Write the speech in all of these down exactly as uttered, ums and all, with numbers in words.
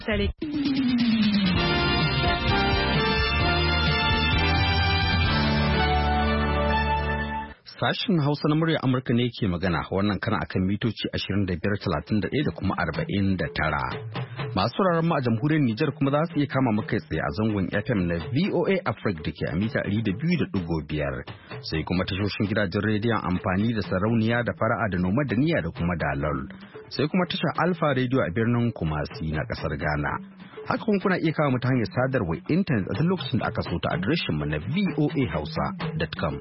Sare. Sashen Hausa na murya Amurka ne ke magana wannan kana akan mitoci ashirin da biyar, talatin da ɗaya da kuma arba'in da tara. Masu sauraron mu a jamhuriyar Nijar kuma za su iya kama mu kai tsaye a zangon F M na V O A Africa da ke a mita ɗari da biyu da ɗigo biyar. Sai kuma tashoshin gidajen rediyon amfani da sarauniya da fara'a da noma da niyya da kuma dalol. Sai kuma tashar Alpha Radio a birnin Kumasi na ƙasar Ghana. Haka kuma kuna iya kawo mu ta hanyar sadarwar intanet a duk lokacin da aka so ta adireshin mu na v o a hausa dot com.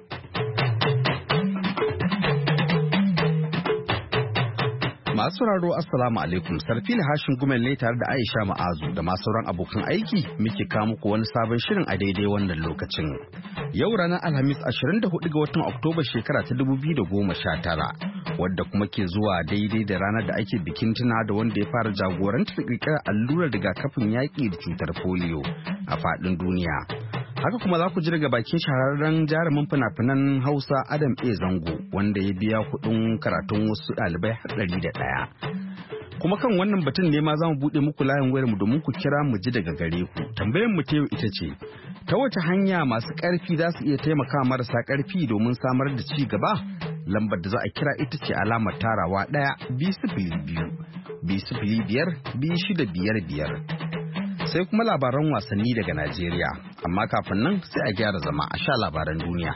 Masu sauraro assalamu alaikum, Sarfila Hashin Gumel ne tare da Aisha Ma'azu da masu sauran abokan aiki muke kawo muku wani sabon shirin a daidai wannan lokacin. Yau ranar Alhamis ashirin da hudu ga watan Oktoba shekara ta dubu biyu da goma sha tara, wadda kuma ke zuwa daidai da ranar da ake bikin tuna da wanda ya fara jagorantar ƙirƙirar allurar rigakafin yaƙi da cutar polio a faɗin duniya. Haka kuma za ku ji daga bakin shahararren jarumin fina-finan Hausa Adam A. Zango wanda ya biya kuɗin karatun wasu ɗalibai har ɗari da ɗaya. Kuma kan wannan batun ne ma za mu buɗe muku layin wayar mu domin ku kira mu ji daga gare ku. Tambayar mu ta yau ita ce, ta wace hanya masu ƙarfi za su iya taimaka marasa ƙarfi domin samar da ci gaba? Lambar da za a kira ita ce alamar tarawa ɗaya biyu sifili biyu biyu sifili biyar biyu shida biyar biyar. Sai kuma labaran wasanni daga Najeriya, amma kafin nan sai a gyara zama a sha labaran duniya.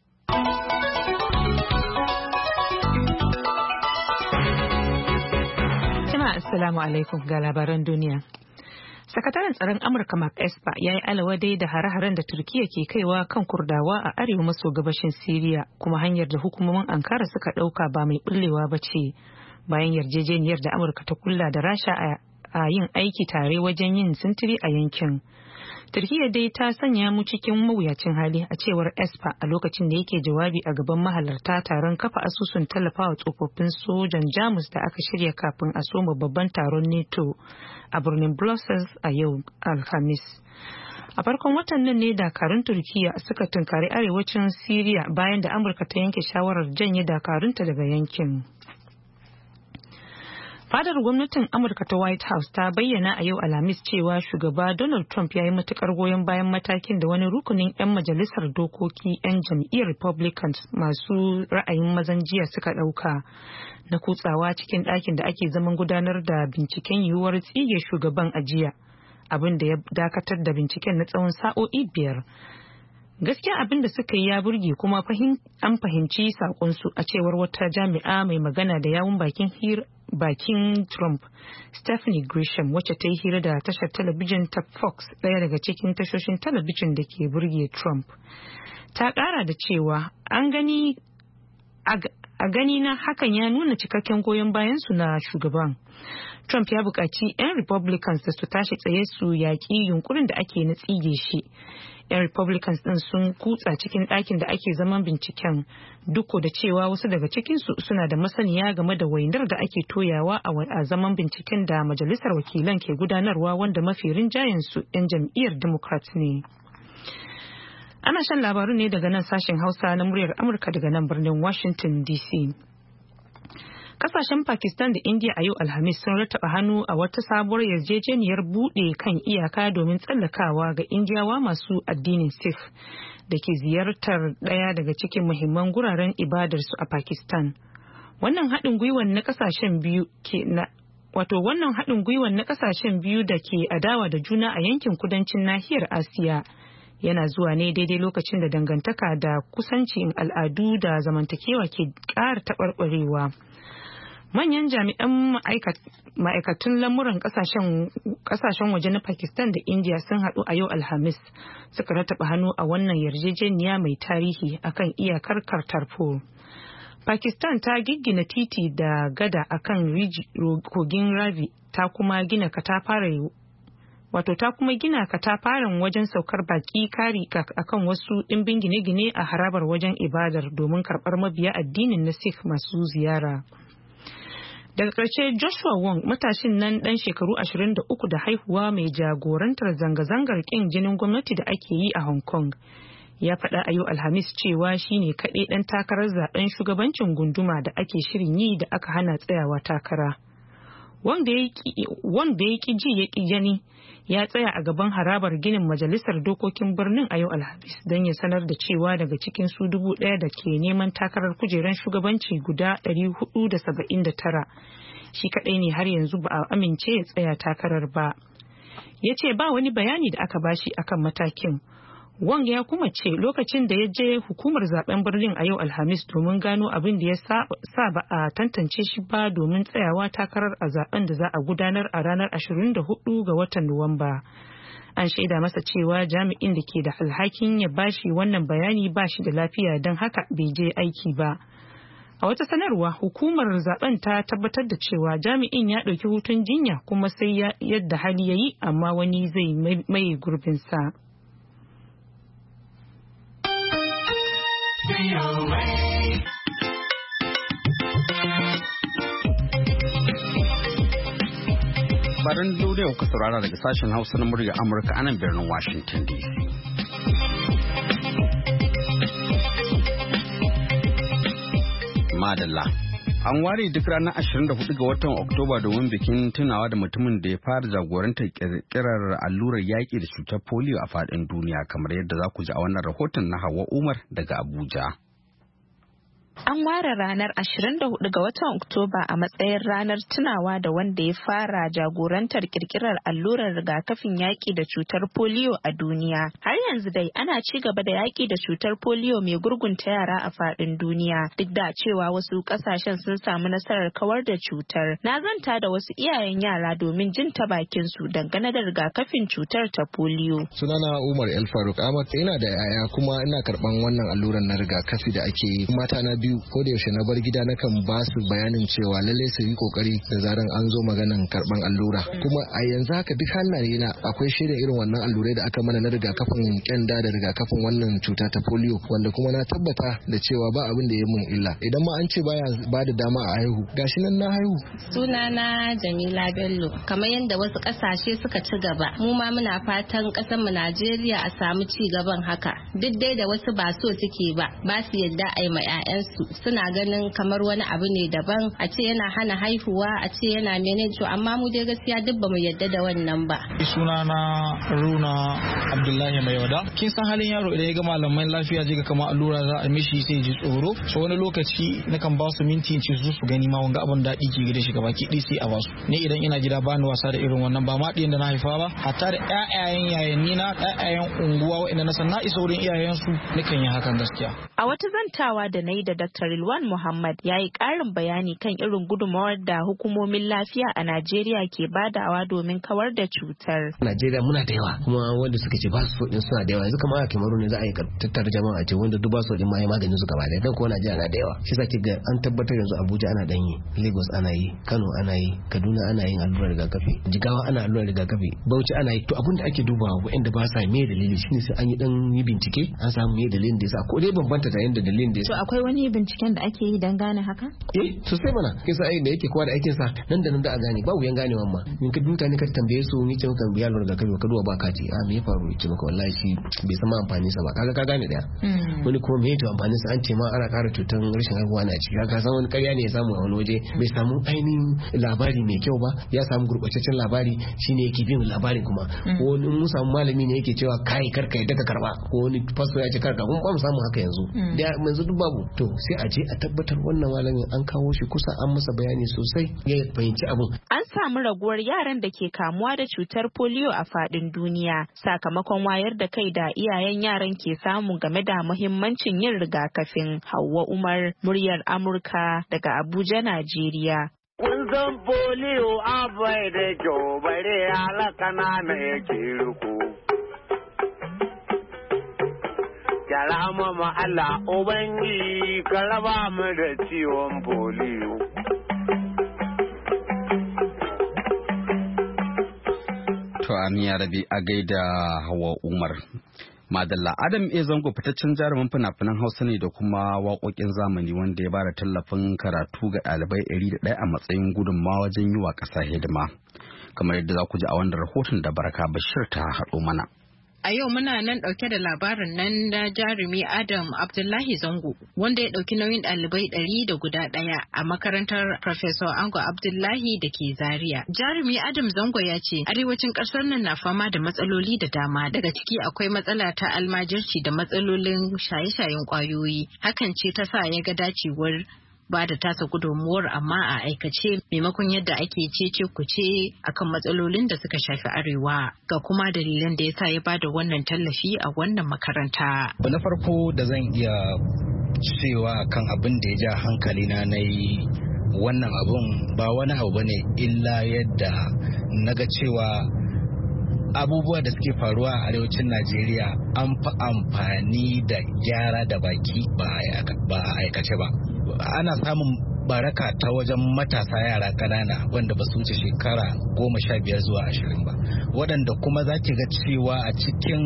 Jama'a assalamu alaikum ga labaran duniya. Sakataren tsaron Amurka Mark Esper ya yi alawadai da hare-haren da Turkiyya ke kaiwa kan Kurdawa a arewa maso gabashin Siriya, kuma hanyar da hukumomin Ankara suka ɗauka ba mai bullewa ba ce bayan yarjejeniyar da Amurka ta kulla da Rasha a a yin aiki tare wajen yin sintiri a yankin. Turkiyya dai ta sanya mu cikin mawuyacin hali, a cewar Esper a lokacin da yake jawabi a gaban mahalarta taron kafa asusun tallafawa tsofaffin sojan Jamus da aka shirya kafin a soma babban taron NATO a birnin Brussels a yau Alhamis. A farkon watan nan ne dakarun Turkiyya suka tunkari arewacin Syria bayan da Amurka ta yanke shawarar janye dakarunta daga yankin. Fadar gwamnatin Amurka ta White House ta bayyana a yau Alhamis cewa shugaba Donald Trump ya yi matukar goyon bayan matakin da wani rukunin 'yan majalisar dokoki 'yan jam'iyyar Republicans masu ra'ayin mazan jiya suka ɗauka na kutsawa cikin ɗakin da ake zaman gudanar da binciken yiwuwar tsige shugaban ajiya, abin da ya dakatar da binciken na tsawon sa'o'i biyar. Gaskiya abin da suka yi ya burge kuma an fahimci sakonsu, a cewar wata jami'a mai magana da yawun bakin hir bakin Trump, Stephanie Grisham, wacce ta yi hira da tashar talabijin ta Fox, ɗaya daga cikin tashoshin talabijin da ke burge Trump. Ta ƙara da cewa an gani a gani na hakan ya nuna cikakken goyon bayansu na shugaban. Trump ya buƙaci 'yan Republicans da su tashi tsaye su yaƙi yunkurin da ake na tsige shi. 'Yan Republicans ɗin sun kutsa cikin ɗakin da ake zaman binciken, duk da cewa wasu daga cikinsu suna da masaniya game da wainar da ake toyawa a zaman binciken da Majalisar Wakilan ke gudanarwa, wanda mafi rinjayensu 'yan jam'iyyar Democrat ne. Ana shan labaru ne daga nan sashen Hausa na muryar Amurka daga nan birnin Washington D C. Kasashen Pakistan da India a yau Alhamis sun rattaba hannu a wata sabuwar yarjejeniyar buɗe kan iyaka domin tsallakawa ga Indiyawa masu addinin Sikh da ke ziyartar ɗaya daga cikin muhimman guraren ibadarsu a Pakistan. Wannan haɗin gwiwar na kasashen biyu ke na wato wannan haɗin gwiwar na kasashen biyu da ke adawa da juna a yankin kudancin nahiyar Asiya yana zuwa ne daidai lokacin da dangantaka da kusancin al'adu da zamantakewa ke ƙara taɓarɓarewa. Manyan jami'an ma'aikatun lamuran kasashen waje na Pakistan da India sun haɗu a yau Alhamis suka rattaba hannu a wannan yarjejeniya mai tarihi akan iyakar Kartarpur. Pakistan ta giggina titi da gada akan kogin Ravi, ta kuma gina katafaren wato ta kuma gina katafaren wajen saukar baki kari akan wasu ɗimbin gine-gine a harabar wajen ibadar domin karɓar mabiya addinin na Sikh masu ziyara. Daga ƙarshe, Joshua Wong, matashin nan ɗan shekaru ashirin da uku da haihuwa mai jagorantar zanga-zangar ƙin jinin gwamnati da ake yi a Hong Kong, ya faɗa a yau Alhamis cewa shi ne kaɗai ɗan takarar zaɓen shugabancin gunduma da ake shirin yi da aka hana tsayawa takara. wanda ya ki ji ya ki gani ya tsaya a gaban harabar ginin majalisar dokokin birnin a yau Alhamis don ya sanar da cewa daga cikin su dubu ɗaya da ke neman takarar kujerar shugabanci guda ɗari hudu da saba'in da tara shi kaɗai ne har yanzu ba a amince ya tsaya takarar ba. Ya ce ba wani bayani da aka bashi akan matakin. Wang ya kuma ce lokacin da ya je hukumar zaben birnin a yau Alhamis domin gano abin da ya sa ba a tantance shi ba domin tsayawa takarar a zaben da za a gudanar a ranar ashirin da hudu ga watan Nuwamba. An shaida masa cewa jami'in da ke da alhakin ya bashi wannan bayani ba shi da lafiya don haka bai je aiki ba. A wata sanarwa hukumar zaben ta tabbatar da cewa jami'in ya ɗauki hutun jinya kuma sai yadda hali ya yi amma wani zai mai gurbinsa. Barin duniya kuka saurara daga sashen Hausa na murya Amurka anan birnin Washington D C. Madalla. An ware duk ranar ashirin da hudu ga watan Oktoba domin bikin tunawa da mutumin da ya fara jagorantar kirkirar allurar yaƙi da cutar polio a faɗin duniya kamar yadda za ku ji a wannan rahoton na Hauwa Umar daga Abuja. An ware ranar ashirin da hudu ga watan Oktoba a matsayin ranar tunawa da wanda ya fara jagorantar kirkirar allurar rigakafin yaƙi da cutar polio a duniya. Har yanzu dai ana ci gaba da yaƙi da cutar polio mai gurgunta yara a faɗin duniya duk da cewa wasu ƙasashen sun samu nasarar kawar da cutar. Na zanta da wasu iyayen yara domin jin ta bakin su dangane da rigakafin cutar ta polio. Sunana Umar El Faruk Ahmad, ina da yaya kuma ina karɓan wannan allurar na rigakafi da ake yi. Mata na biyu ko da yaushe na bar gida nakan ba su bayanin cewa lalle su yi kokari da zaran an zo maganan karban allura, kuma a yanzu haka duk hannaye na akwai shaida irin wannan allurai da aka mana na rigakafin kyanda da rigakafin wannan cuta ta polio, wanda kuma na tabbata da cewa ba abin da ya mun illa. Idan ma an ce baya ba da dama a haihu, gashi nan na haihu. Sunana Jamila Bello. Kamar yadda wasu kasashe suka ci gaba, mu ma muna fatan kasar mu Najeriya a samu ci gaban haka. Duk dai da wasu ba so suke ba, ba su yadda a yi ma 'ya'yansu, suna ganin kamar wani abu ne daban, a ce yana hana haihuwa, a ce yana menene, to amma mu dai gaskiya duk ba mu yadda da wannan ba. Sunana Runa Abdullahi Maiwada. Kin san halin yaro idan ya ga malaman lafiya jiga kamar allura za a mishi sai ji tsoro, so wani lokaci nakan ba su minti in ce su su gani ma wanga abin daɗi ke gida shi gabaki ɗaya sai a ba su. Ni idan ina gida ba ni wasa da irin wannan, ba ma ɗiyan da na haifa ba, hatta da ƴaƴayen yayanni na, ƴaƴayen unguwa waɗanda na san na isa wurin iyayensu nakan yi hakan gaskiya. A wata zantawa da na yi da Dakta Rilwan Muhammad ya yi ƙarin bayani kan irin gudunmawar da hukumomin lafiya a Najeriya ke badawa domin kawar da cutar. Najeriya muna da yawa kuma wanda suka ce ba su din suna da yawa, yanzu kamar a Kemaru ne za a yi tattara jama'a ce wanda duk ba su din ma ya maganin su gaba ɗaya, dan kuma Najeriya na da yawa. Shi yasa ga an tabbatar yanzu Abuja ana dan yi, Lagos ana yi, Kano ana yi, Kaduna ana yin allurar rigakafi, Jigawa ana allurar rigakafi, Bauchi ana yi. To abin da ake dubawa waɗanda ba sa me dalili shine sai an yi dan yi bincike, an samu me dalilin da yasa, ko dai bambanta da yanda dalilin da yasa. To akwai wani binciken da ake yi dan gane haka? Eh, sosai mana. Kin san ai da yake kowa da aikin sa, nan da nan da a gane, ba wuyan ganewa ma. In ka mutane ka tambaye su ni ce maka biya lura da kai ka duba ba kati, a me ya faru, ce maka wallahi shi bai san amfani sa ba. Kaga ka gane daya. Wani kuma me to amfani sa, an ce ma ana ƙara cutar rashin haihuwa na ciki. Ka san wani ƙarya ne ya samu a wani waje, bai samu ainihin labari mai kyau ba, ya samu gurbataccen labari shine yake bin labarin kuma. Ko wani mun samu malami ne yake cewa kai karka yadda ka karba, ko wani pastor ya ce karka, mun ba mu samu haka yanzu. Da yanzu duk babu. To sai a je a tabbatar wannan malamin an kawo shi kusa, an masa bayani sosai ya fahimci abin. An samu raguwar yaran da ke kamuwa da cutar polio a faɗin duniya sakamakon wayar da kai da iyayen yaran ke samu game da muhimmancin yin rigakafin. Hauwa Umar, muryar Amurka daga Abuja, Najeriya. Kun san polio abai da kyau bare alakana na yake ruku. Yara mama Allah Ubangi ka raba mu da ciwon polio. To Amiya Rabi a gaida Hawa Umar. Madalla Adam E Zango fitaccen jarumin fina-finan Hausa ne da kuma waƙoƙin zamani wanda ya bada tallafin karatu ga ɗalibai ɗari da ɗaya a matsayin gudunmawa wajen yi wa ƙasa hidima. Kamar yadda za ku ji a wannan rahoton da Baraka Bashir ta haɗo mana. A yau muna nan ɗauke da labarin nan na jarumi Adam Abdullahi Zango wanda ya ɗauki nauyin ɗalibai ɗari da guda ɗaya a makarantar Professor Ango Abdullahi da ke Zaria. Jarumi Adam Zango ya ce arewacin ƙasar nan na fama da matsaloli da dama, daga ciki akwai matsala ta almajirci da matsalolin shaye-shayen ƙwayoyi. Hakan ce ta sa ya ga dacewar ba da tasa gudunmuwar amma a aikace maimakon yadda ake cece kuce akan matsalolin da suka shafi arewa, ga kuma dalilan da yasa ya bada wannan tallafi a wannan makaranta. Na farko da zan iya cewa kan abin da ya ja hankali na nayi wannan abun ba wani abu bane illa yadda naga cewa abubuwa da suke faruwa a arewacin Najeriya an fi amfani da gyara da baki ba a aikace ba. Ana samun baraka ta wajen matasa yara ƙanana wanda ba su wuce shekara goma sha biyar zuwa ashirin ba, waɗanda kuma za ki ga cewa a cikin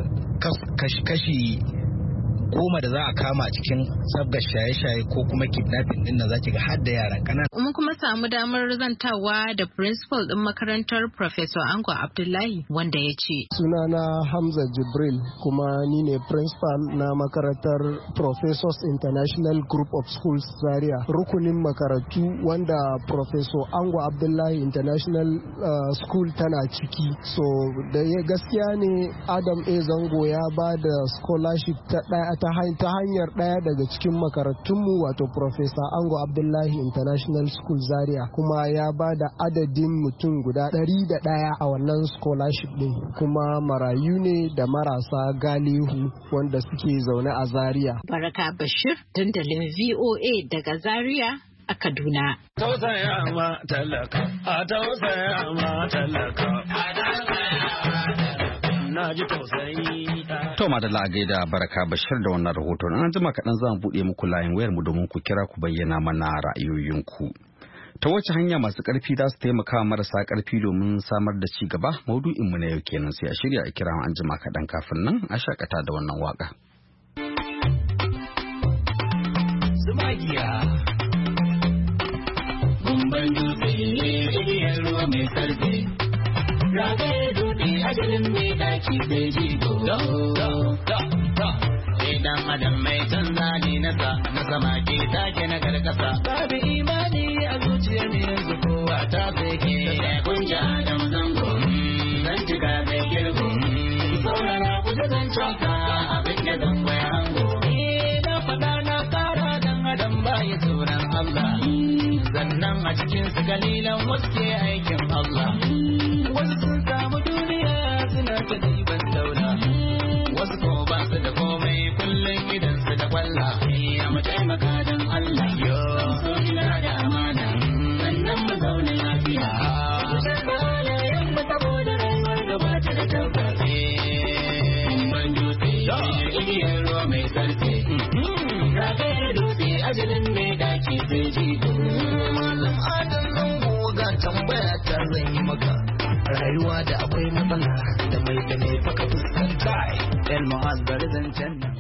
kashi goma da za a kama a cikin sabgar shaye-shaye ko kuma kidnapping din nan zaki ga har da yara kanana. Mun kuma samu damar zantawa da principal din makarantar Professor Ango Abdullahi wanda ya ce. Sunana Hamza Jibril kuma ni ne principal na makarantar Professors International Group of Schools Zaria. Rukunin makarantu wanda Professor Ango Abdullahi International uh, School tana ciki. So da gaskiya ne Adam A. Zango ya ba da scholarship ta ɗaya ta hanyar ɗaya daga cikin makarantunmu wato Professor Ango Abdullahi International School Zaria, kuma ya ba da adadin mutum guda ɗari da ɗaya a wannan scholarship ɗin, kuma marayu ne da marasa galihu wanda suke zaune a Zaria. Baraka Bashir, dandalin V O A daga Zaria a Kaduna. Tausaya ma talaka, a tausaya ma talaka, a tausaya na ji tausayi. To madalla a gaida Baraka Bashir da wannan rahoton. An jima kaɗan za mu buɗe muku layin wayar mu domin ku kira ku bayyana mana ra'ayoyinku. Ta wace hanya masu ƙarfi za su taimaka marasa ƙarfi domin samar da ci gaba? Maudu'in mu na yau kenan, sai a shirya a kira an jima kaɗan, kafin nan a shakata da wannan waka. Zumagiya Gumban dutse igiyar ruwa mai sarfe, ragaye dutse ajalin mai daki sai jigo. Idan adam mai canza ne nasa na sama ke take na karkasa, babu imani a zuciya ne yanzu kowa ta fake. Sai kunja adam zango zan cika zai girgo, saurara ku da zan caka abin da zango ya hango. Na faɗa na ƙara dan adam bayi tsoron Allah, sannan a cikin su galilan wasu ke aikin Allah. Wasu sun samu duniya suna ta ɗiban daula, wasu ko ba su da komai kullum idan su da kwalla. Ya mu taimaka don Allah, zan so ina da amana, sannan mu zauna lafiya. Kusan da halayen mu saboda rayuwar gaba ta da tabbas. Ban dutse igiyar ruwa mai sarfe, ragayar dutse ajalin mai daki sai jigo. Malam Adam Zango ga tambaya ta zan yi maka, rayuwa da akwai matsala da mai da mai faka fuskanta. El Mu'az bari zancen nan.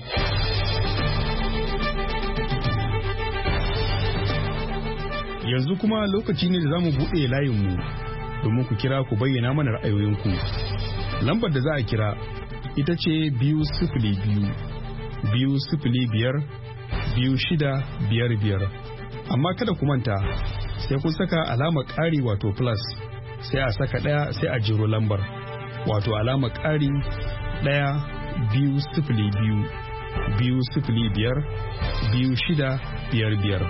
Yanzu kuma lokaci ne da za mu buɗe layinmu domin ku kira ku bayyana mana ra'ayoyinku. Lambar da za a kira ita ce biyu sifili biyu, biyu sifili biyar, biyu shida biyar biyar. Amma kada ku manta sai kun saka alamar ƙari wato plus, sai a saka ɗaya sai a jiro lambar wato alamar ƙari ɗaya biyu sifili biyu, biyu sifili biyar, biyu shida biyar biyar.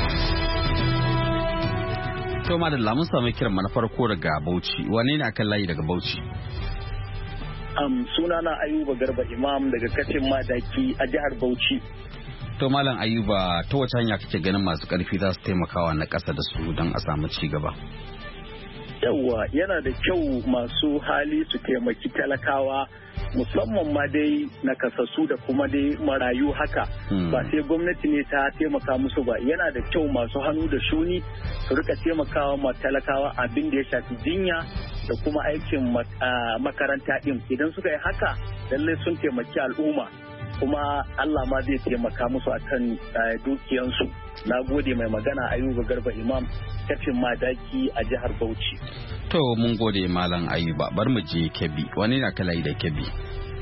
To madalla mun samu kiran na farko daga Bauchi. Wane ne akan layi daga Bauchi? Um, sunana Ayuba Garba Imam daga Kacin Madaki a jihar Bauchi. To Malam Ayuba, ta wace hanya kake ganin masu ƙarfi za su taimakawa na ƙasa da su don a samu ci gaba? Yawwa, yana da kyau masu hali su taimaki talakawa, musamman ma dai nakasassu da kuma dai marayu haka. Ba sai gwamnati ne ta taimaka musu ba. Yana da kyau masu hannu da shuni su rika taimakawa ma talakawa abin da ya shafi jinya da kuma aikin makaranta din. Idan suka yi haka, lallai sun taimaki al'umma, kuma Allah ma zai taimaka musu akan dukiyansu. Na gode. Mai magana Ayuba Garba Imam, Kacin Madaki a jihar Bauchi. To mun gode Malam Ayuba, bar mu je Kebbi. Wani na kala da Kebbi?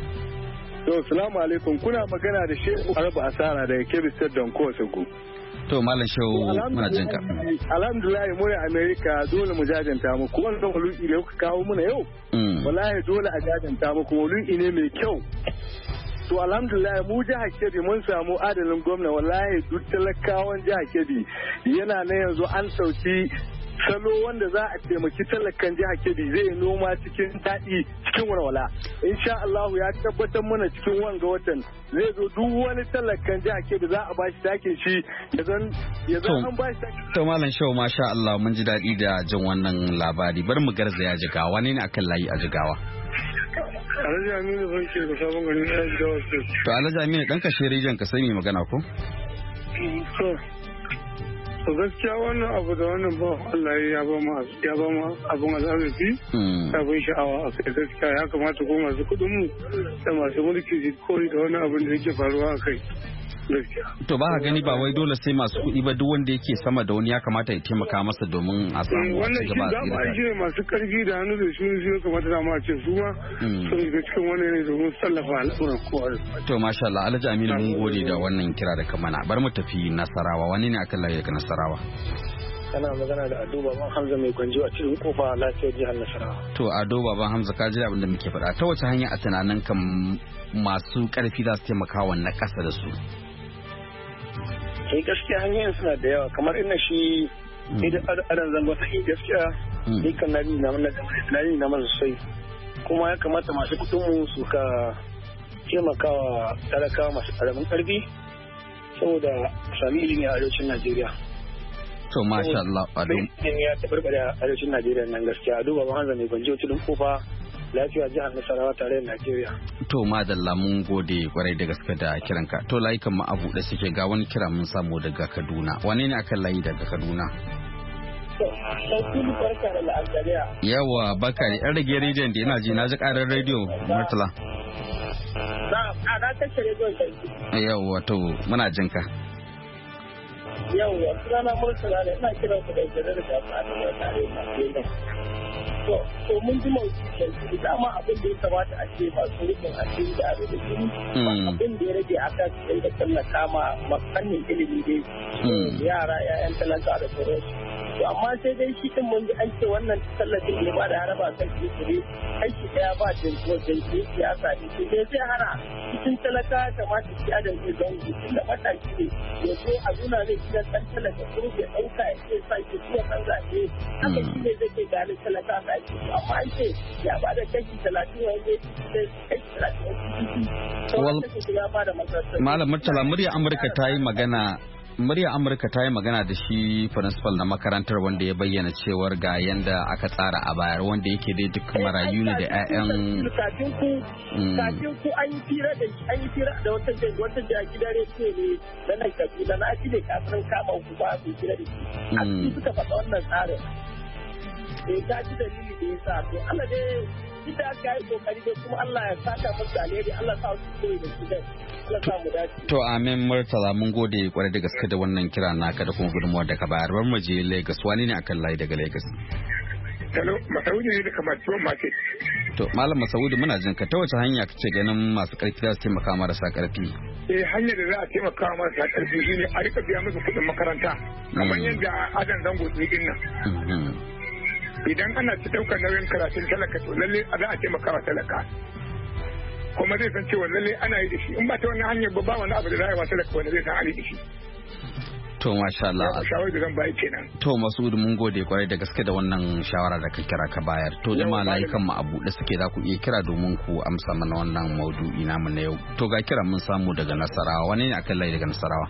To, salamu alaikum, kuna magana da Shehu Arba Asara daga Kebbi State don Kosogo. To, Malam Shehu muna jinka. Alhamdulillah mu ne Amerika dole mu jajanta muku wannan mulu'i da kuka kawo muna yau. Wallahi dole a jajanta muku mulu'i ne mai kyau. To alhamdulillah mu jihar Kebbi mun samu adalin gwamna wallahi duk talakawan jihar Kebbi yana na yanzu an sauki salo wanda za a taimaki talakan jihar Kebbi zai noma cikin daɗi cikin walwala. Insha Allah ya tabbatar mana cikin wanga watan zai zo duk wani talakan jihar Kebbi za a bashi takin shi ya zan ya zan an bashi takin. To Malam Shehu masha Allah mun ji daɗi da jin wannan labari. Bar mu garzaya Jigawa ne ne akan layi a Jigawa. Alhaji Aminu ban ke da sabon garin ya Jigawa State. To Alhaji Aminu dan kashe rediyon ka sai mai magana ko? To gaskiya wannan abu da wannan ba Allah ya ba mu ya ba mu abun azabi abun sha'awa a kai gaskiya ya kamata ko masu kudin mu da masu mulki su koyi da wannan abin da yake faruwa a kai gaskiya. To ba ka gani ba wai dole sai masu kuɗi ba duk wanda yake sama da wani ya kamata ya taimaka masa domin a samu wannan shi da ma shi ne masu karfi da hannu da shi ne kamata da ma ce su ma sun shiga cikin wannan ne domin tallafa al'ummar kowa. To masha Allah Alhaji Aminu mun gode da wannan kira da kamana bar mu tafi Nasarawa wani ne akan layi daga Nasarawa? Kana magana da Ado Baban Hamza mai gwanjo a cikin kofa lafiyar jihar Nasarawa. To Ado Baban Hamza ka ji abin da muke faɗa ta wace hanya a tunanin kan masu karfi za su taimaka wa na ƙasa da su? Sai gaskiya hanyoyin suna da yawa kamar ina shi idan adan zango ta gaskiya ni kan nani na nani na masu sai kuma ya kamata masu kudin mu su ka taimakawa talakawa masu karamin karfi saboda sami ilimi a arewacin Najeriya. To masha Allah Ado. Ilimi ya tabarbare a arewacin Najeriya nan gaskiya Ado Baban Hamza mai gwanjo tudun kofa lafiya jihar Nasarawa tare da Najeriya. To madalla mun gode kwarai da gaske da kiranka. To layukan mu abu da suke ga wani kira mun samu daga Kaduna. Wane ne akan layi daga Kaduna? Yawa baka ne yan rage rediyon da ina ji na ji karar rediyo Murtala. Na na kashe rediyon sai. Yawa to muna jin ka. Yawa sunana Murtala ne ina kiran ku da jere da fatan da tare da To, to mun ji mawuci dama abin da ya kamata a ce ba su rikin asiri da abin da jini abin da ya rage a kan su da tallaka ma mafannin ilimi dai yara yayan talaka da sauransu. To amma sai dai shi din mun ji an ce wannan tallafin da ba da haraba kan shi aiki daya ba jinko jinko siyasa ne sai dai sai hana cikin talaka kamata shi adam zai zango tunda mataki ne ya so a nuna zai gidan dan talaka ko ya dauka ya ce sai ke zuwa kan zaɓe haka shi ne zai ke gani talaka sa ake amma an ce ya ba da kashi talatin wanda ya kashi talatin wanda Malam Murtala murya Amurka ta yi magana murya Amurka ta yi magana da shi principal na makarantar wanda ya bayyana cewar ga yanda aka tsara a bayar wanda yake dai duk marayu ne da 'ya'yan kafin ku kafin ku an yi fira da an yi fira da wata wata da gidan rediyo ne da nan kabila na shi ne kafin kama ku ba su fira da shi a cikin suka faɗa wannan tsarin eh ta ji dalili da yasa to Allah dai ita aka yi kokari da kuma Allah ya saka musu alheri Allah sa su koyi da su dai Allah sa mu dace to amin Murtala mun gode kwarai da gaske da wannan kira naka da kuma gudunmuwar da ka bayar bar mu je Lagos wani ne akan layi daga Lagos Hello Masaudi ne daga Matuwa Market to Malam Masaudi muna jin ka ta wace hanya kace ganin masu karfi za su taimaka marasa karfi eh hanyar da za a taimaka marasa karfi shine a rika biya musu kuɗin makaranta kamar yadda adan zango din nan idan ana ci daukar nauyin karatun talaka to lalle za a taimaka wa talaka kuma zai san cewa lalle ana yi da shi in ba ta wannan hanyar ba ba wani abu da za a yi wa talaka wanda zai san ana yi da shi to masha Allah shawara da zan bayi kenan to Masudu mun gode kwarai da gaske da wannan shawara da ka kira ka bayar to jama'a layukan mu a buɗe suke za ku iya kira domin ku amsa mana wannan maudu'i namu na yau to ga kira mun samu daga Nasarawa wani ne akan layi daga Nasarawa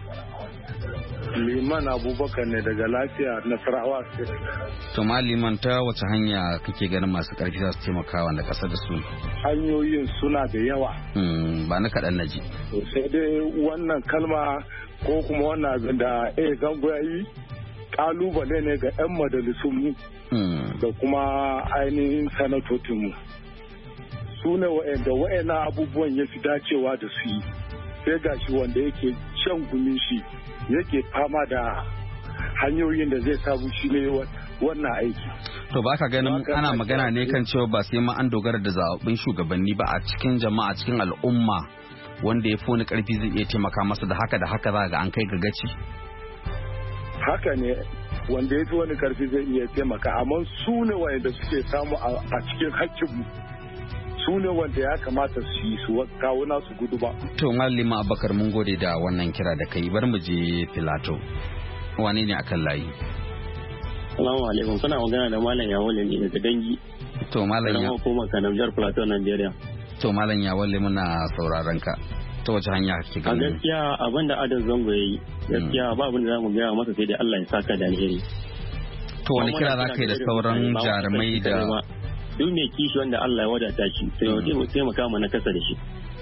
Liman Abubakar ne daga lafiya Nasarawa State. To ma Liman ta wace hanya kake ganin masu ƙarfi za su taimaka wa da ƙasa da su? Hanyoyin suna da yawa. Ba na kaɗan na ji. Sai dai wannan kalma ko kuma wannan abin da eh zango ya yi ƙalubale ne ga 'yan majalisunmu da kuma ainihin sanatocinmu. Su ne wa'anda wa'ana abubuwan ya fi dacewa da su yi. Sai gashi wanda yake shan gumin shi yake fama da hanyoyin da zai samu shi ne wannan aiki. To ba ka ganin ana magana ne kan cewa ba sai ma an dogara da zaɓen shugabanni ba a cikin jama'a cikin al'umma wanda ya fi wani karfi zai iya taimaka masa da haka da haka za ga an kai gagaci. Haka ne, wanda ya fi wani karfi zai iya taimaka, amma su ne wanda suke samu a cikin hakkinmu. Su ne wanda ya kamata su yi su kawo nasu gudu ba. To Malama Abubakar mun gode da wannan kira da kai, bar mu je Filato. Wane ne akan layi? Assalamu alaikum, kuna magana da Malam Yawale ne daga Dangi. To Malam Yawale. Kuma kanan jihar Plateau Nigeria. To Malam Yawale muna sauraron ka. Ta wace hanya kake A gani? gaskiya abin da Adam Zango yayi, gaskiya ba abin da zamu gaya masa sai dai Allah ya saka da alheri. To wani kira za ka yi da sauran jarumai da duk mai kishi wanda Allah ya wadata shi sai ya taimaka mana kasa da shi.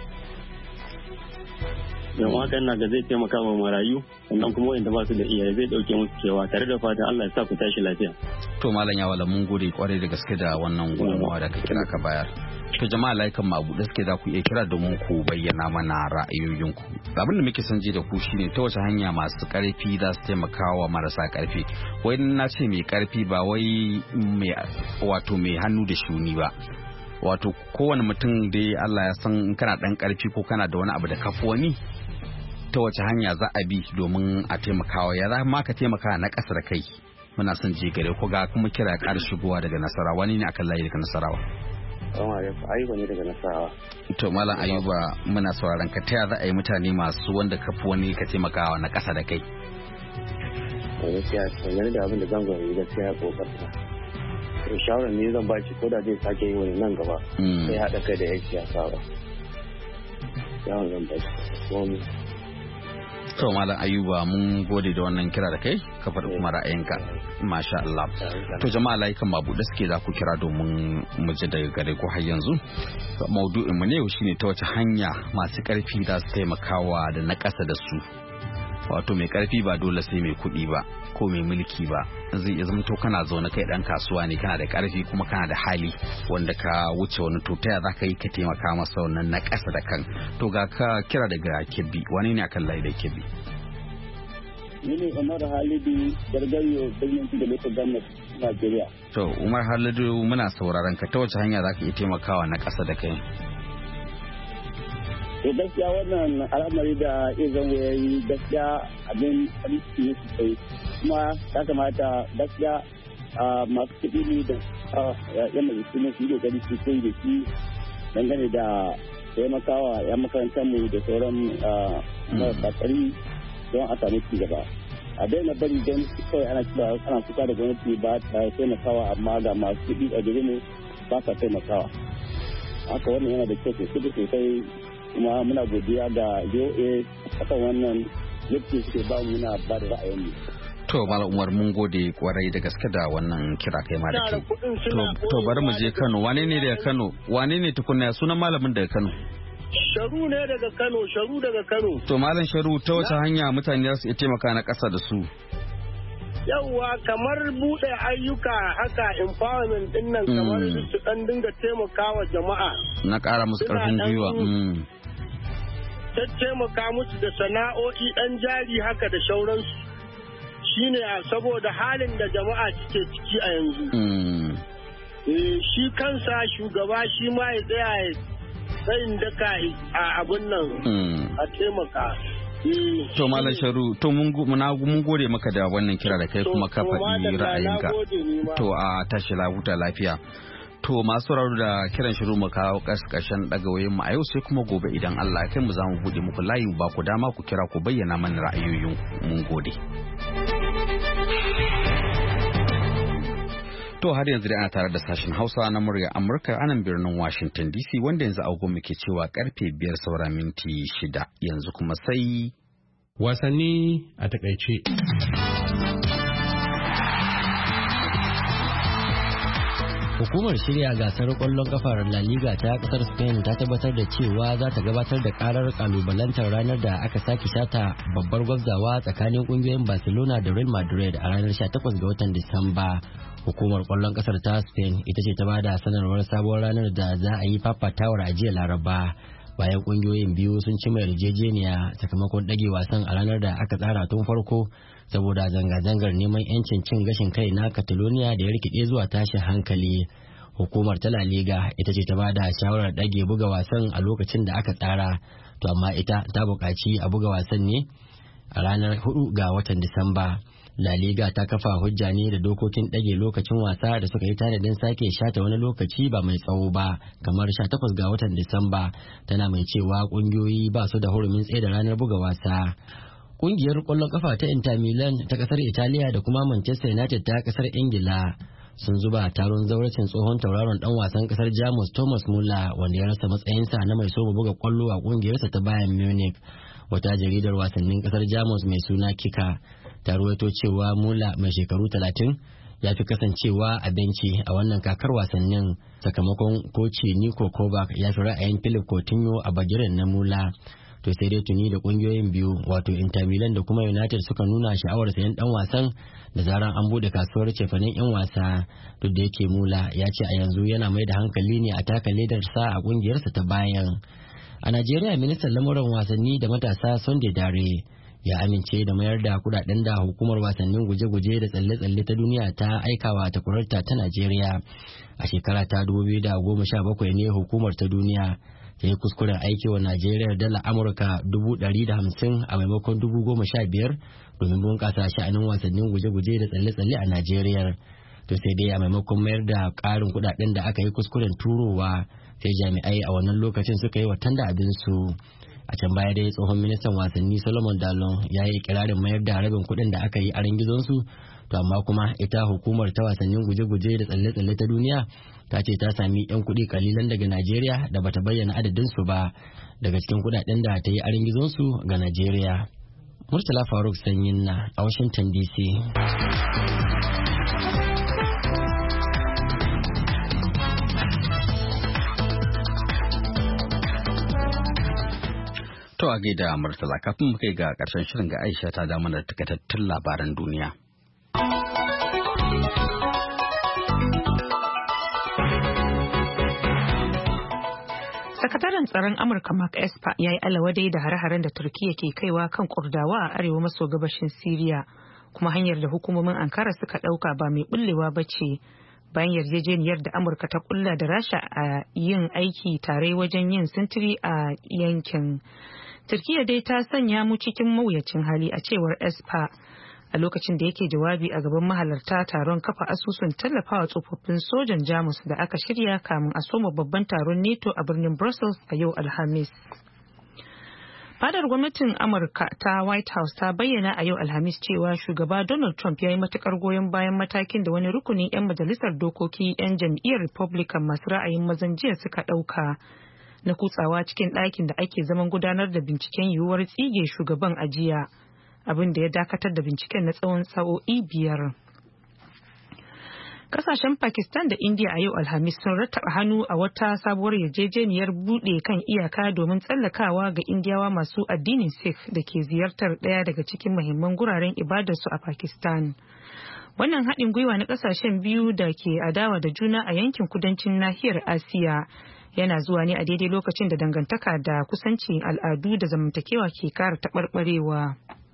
Yan hakan na ga zai taimaka wa marayu sannan kuma wanda ba su da iyaye zai dauke musu cewa tare da fatan Allah ya sa ku tashi lafiya. To Malam Yawala mun gode kwarai da gaske da wannan gudunmawa da ka kira ka bayar. To jama'a laikan mu abu da suke za ku iya kira domin ku bayyana mana ra'ayoyinku. Abin da muke son ji da ku shine ta wace hanya masu karfi za su taimaka wa marasa karfi. Wai na ce mai karfi ba wai mai wato mai hannu da shuni ba. Wato kowane mutum dai Allah ya san kana dan karfi ko kana da wani abu da kafi wani. Ta wace hanya za a bi domin a taimakawa ya za ma ka taimaka na ƙasa da kai. Muna son ji gare ko ga kuma kira ƙara shigowa daga Nasarawa, wani ne akan layi daga Nasarawa. Ayuba ne daga Nasarawa. To Malam Ayuba muna sauraron ka, taya za a yi mutane masu wanda ka fi wani ka taimakawa na ƙasa da kai. Gaskiya dangane da abin da zan gwari gaskiya kokarta. Shawarar ne zan baki ko da zai sake yi wani nan gaba sai haɗa kai da yan siyasa ba. Shawarar zan baki. To Malam Ayuba mun gode da wannan kira da kai ka faɗi kuma ra'ayinka. Masha Allah. To jama'a layukan babu da suke za ku kira domin mu ji daga gare ko har yanzu. Maudu'in mu ne yau shine ta wace hanya masu ƙarfi za su taimakawa da na ƙasa da su. Wato mai ƙarfi ba dole sai mai kuɗi ba ko mai mulki ba. Zai iya zama to kana zaune kai ɗan kasuwa ne, kana da ƙarfi kuma kana da hali wanda ka wuce wani to ta za ka yi ka taimaka masa wannan na ƙasa da kan. To ga ka kira daga Kebbi, wani ne akan layi da Kebbi? Ni ne Umar Halidu Gargayo Birnin da Local Government Nigeria. To Umar Halidu muna sauraron ka, ta wace hanya za ka iya taimakawa na ƙasa da kai? To gaskiya wannan al'amari da izan ya yi gaskiya abin arziki ne sosai, kuma ya kamata gaskiya masu kuɗi ne da yan majalisu ne su yi kokari su kai da shi dangane da taimakawa yan makarantar mu da sauran marasa ƙari don a samu ci gaba. A daina bari don kawai ana cewa ana kuka da gwamnati ba ta taimakawa, amma ga masu kuɗi a gari ne ba sa taimakawa. Haka wannan yana da kyau sosai sosai, kuma muna godiya ga V O A akan wannan yadda suke ba mu na ba da ra'ayin. To Malam Umar mun gode kwarai da gaske da wannan kira kai ma da kai. To bari mu je Kano, wane ne daga Kano? Wane ne tukunna sunan malamin daga Kano? Sharu ne daga Kano, Sharu daga Kano. To Malam Sharu, ta wace hanya mutane za su iya taimaka na ƙasa da su? Yawwa kamar buɗe ayyuka haka empowerment din nan kamar su ɗan dinga taimakawa jama'a. Na ƙara musu ƙarfin gwiwa. Ta taimaka musu da sana'o'i ɗan jari haka da shauransu. Shine saboda halin da jama'a suke ciki a yanzu. Shi kansa shugaba shi ma ya tsaya ya tsayin daka a abin nan a taimaka. To Malam Sharu, to mun gode maka da wannan kira da kai kuma ka faɗi ra'ayinka. To a tashi lahuta lafiya. To masu sauraro da kiran shiru mu kawo ƙarshen ɗagawoyin mu a yau, sai kuma gobe idan Allah ya kai mu za mu buɗe muku layi ba ku dama ku kira ku bayyana mana ra'ayoyin mun gode. To har yanzu dai ana tare da sashen Hausa na murya Amurka a nan birnin Washington D C, wanda yanzu agogo muke cewa karfe biyar saura minti shida, yanzu kuma sai wasanni a takaice. Hukumar shirya gasar kwallon kafar La Liga ta kasar Spain ta tabbatar da cewa za ta gabatar da karar kalubalantar ranar da aka sake shata babbar gwabzawa tsakanin kungiyoyin Barcelona da Real Madrid a ranar sha takwas ga watan Disamba. Hukumar kwallon kasar ta Spain ita ce ta bada sanarwar sabuwar ranar da za a yi fafatawar a jiya Laraba, bayan kungiyoyin biyu sun ci mai yarjejeniya sakamakon dage wasan a ranar da aka tsara tun farko saboda zanga-zangar neman yancin cin gashin kai na Catalonia da ya rikide zuwa tashin hankali. Hukumar ta La Liga ita ce ta ba da shawarar ɗage buga wasan a lokacin da aka tsara, to amma ita ta buƙaci a buga wasan ne a ranar hudu ga watan Disamba. La Liga ta kafa hujja ne da dokokin ɗage lokacin wasa da suka yi tanadin sake shata wani lokaci ba mai tsawo ba kamar sha takwas ga watan Disamba, tana mai cewa ƙungiyoyi ba su da hurumin tsaye da ranar buga wasa. Ƙungiyar ƙwallon kafa ta Inter Milan ta ƙasar Italiya da kuma Manchester United ta ƙasar Ingila sun zuba taron zauracin tsohon tauraron dan wasan kasar Jamus Thomas Muller wanda ya rasa matsayinsa na mai so buga kwallo a kungiyarsa ta Bayern Munich. Wata jaridar wasannin kasar Jamus mai suna Kika ta ruwaito cewa Muller mai shekaru talatin ya fi kasancewa a benci a wannan kakar wasannin sakamakon koci Niko Kovac ya fi ra'ayin Philip Coutinho a bagiren na Muller. To sai dai tuni da kungiyoyin biyu wato Inter Milan da kuma United suka nuna sha'awar sayan dan wasan da zaran an bude kasuwar cefanen yan wasa, duk da yake Muller ya ce a yanzu yana mai da hankali ne a taka ledarsa a kungiyarsa ta Bayern. A Najeriya ministan lamuran wasanni da matasa Sunday Dare ya amince da mayar da kudaden da hukumar wasannin guje-guje da tsalle-tsalle ta duniya ta aikawa ta kurarta ta Najeriya. A shekara ta dubu biyu da goma sha bakwai ne hukumar ta duniya ta yi kuskuren aiki wa Najeriya dala Amurka dubu ɗari da hamsin a maimakon dubu goma sha biyar domin bunƙasa sha'anin wasannin guje-guje da tsalle-tsalle a Najeriya. To sai dai a maimakon mayar da ƙarin kuɗaɗen da aka yi kuskuren turowa, sai jami'ai a wannan lokacin suka yi wa tanda abinsu. A can baya dai tsohon ministan wasanni Solomon Dalon ya yi ikirarin mayar da rabin kuɗin da aka yi a rangizonsu, to amma kuma ita hukumar ta wasannin guje-guje da tsalle-tsalle ta duniya ta ce ta sami 'yan kuɗi kalilan daga Najeriya da bata bayyana adadinsu ba daga cikin kuɗaɗen da ta yi a rangizonsu ga Najeriya. Murtala Faruk Sanyin na a Washington D C. To a gaida Murtala, kafin mu kai ga ƙarshen shirin ga Aisha ta da mana takaitattun labaran duniya. Sakataren tsaron Amurka Mark Esper ya yi alawadai da hare-haren da Turkiyya ke kaiwa kan Kurdawa a arewa maso gabashin Siriya, kuma hanyar da hukumomin Ankara suka ɗauka ba mai bullewa ba ce bayan yarjejeniyar da Amurka ta kulla da Rasha a yin aiki tare wajen yin sintiri a yankin. Turkiyya dai ta sanya mu cikin mawuyacin hali a cewar Esper a lokacin da yake jawabi a gaban mahalarta taron kafa asusun tallafawa tsofaffin sojan Jamus da aka shirya kamun a soma babban taron NATO a birnin Brussels a yau Alhamis. Fadar gwamnatin Amurka ta White House ta bayyana a yau Alhamis cewa shugaba Donald Trump ya yi matukar goyon bayan matakin da wani rukunin 'yan majalisar dokoki 'yan jam'iyyar Republican masu ra'ayin mazan jiya suka ɗauka na kutsawa cikin ɗakin da ake zaman gudanar da binciken yiwuwar tsige shugaban ajiya, abin da ya dakatar da binciken na tsawon sa'o'i biyar. Kasashen Pakistan da India a yau Alhamis sun rattaba hannu a wata sabuwar yarjejeniyar buɗe kan iyaka domin tsallakawa ga Indiyawa masu addinin Sikh da ke ziyartar ɗaya daga cikin muhimman guraren ibadarsu a Pakistan. Wannan haɗin gwiwa na kasashen biyu da ke adawa da juna a yankin kudancin nahiyar Asiya yana zuwa ne a daidai lokacin da dangantaka da kusancin al'adu da zamantakewa ke kara taɓarɓarewa.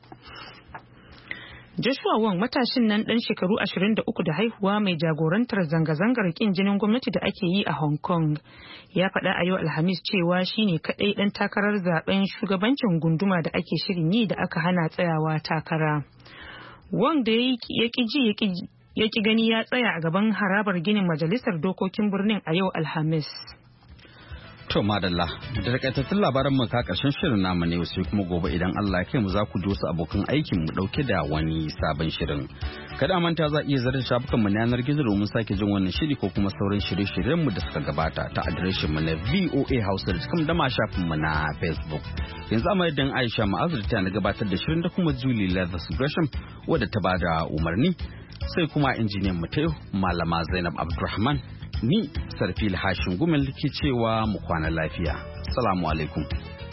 Joshua Wong, matashin nan ɗan shekaru ashirin da uku da haihuwa mai jagorantar zanga-zangar ƙin jinin gwamnati da ake yi a Hong Kong, ya faɗa a yau Alhamis cewa shine kaɗai ɗan takarar zaben shugabancin gunduma da ake shirin yi da aka hana tsayawa takara. Wong da ya ƙi ji ya ƙi gani ya tsaya a gaban harabar ginin majalisar dokokin birnin a yau Alhamis. To madalla, da takaitattun labaran mu ka karshen shirin namu ne sai kuma gobe idan Allah ya kai mu za ku ji wasu abokan aikin mu dauke da wani sabon shirin. Kada manta za iya zarar shafukan mu na yanar gizo domin sake jin wannan shiri ko kuma sauran shirye-shiryen mu da suka gabata ta adireshin mu na v o a hausa dot com da ma shafin mu na Facebook. Yanzu a madadin Aisha Ma'azu ta na gabatar da shirin da kuma Julie Leathers Gresham wadda ta bada umarni, sai kuma injiniyan mu ta yau Malama Zainab Abdulrahman. Ni Sarfil Hashin Gumel ke cewa mu kwana lafiya. Assalamu alaikum.